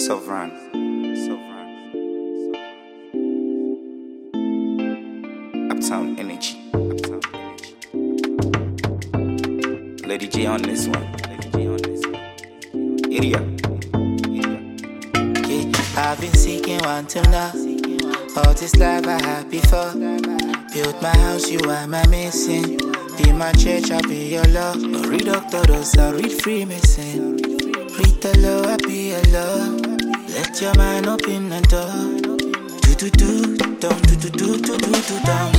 Sovereign. Uptown Energy. Lady J on this one. Idiot. I've been seeking one till now. All this life I had before. Build my house, you are my missing. Be my church, I'll be your law. Read Doctors, I read Freemason. Read the law, I'll be your law. Let your mind open the door. Do, down, do, down.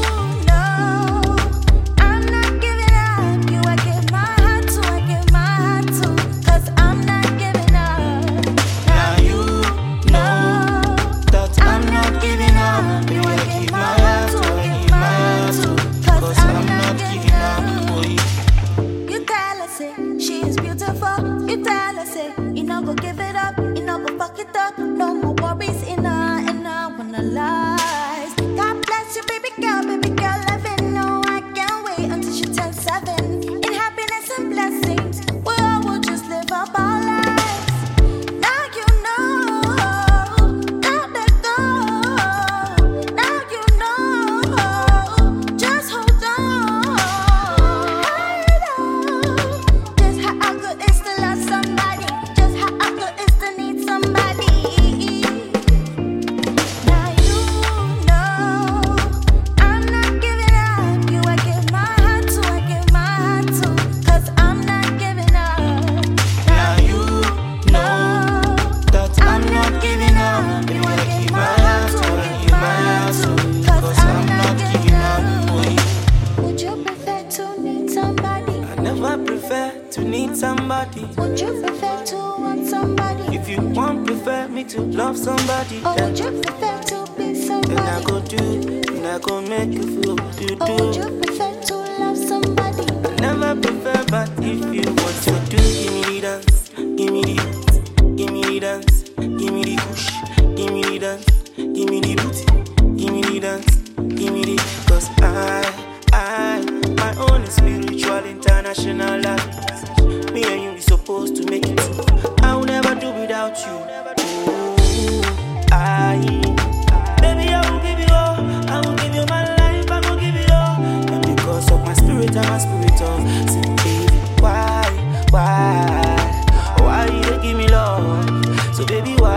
No more worries in her, and I wanna lies. God bless you, baby girl, loving. No, I can't wait until she turns 7. In happiness and blessings, we all will just live up our lives. Now you know, now let go. Now you know, just hold on. Just how good is to love somebody. Just how good is to need somebody. To need somebody. Would you prefer to want somebody? If you want, prefer me to love somebody. Or would you prefer to be somebody? Then I go do, then I go make you feel do. Or would you prefer to love somebody? I never prefer, but if you want to do, give me the dance, give me the dance, give me the dance, give me the push, give me the dance, give me the booty, give me the dance, give me the. Cause my own is spiritual international life. Me and you, we supposed to make it true. I will never do without you. Baby, I will give you all. I will give you my life. I will give you all. And because of my spirit, I'm a spirit of sin. Baby, why you don't give me love? So baby, why?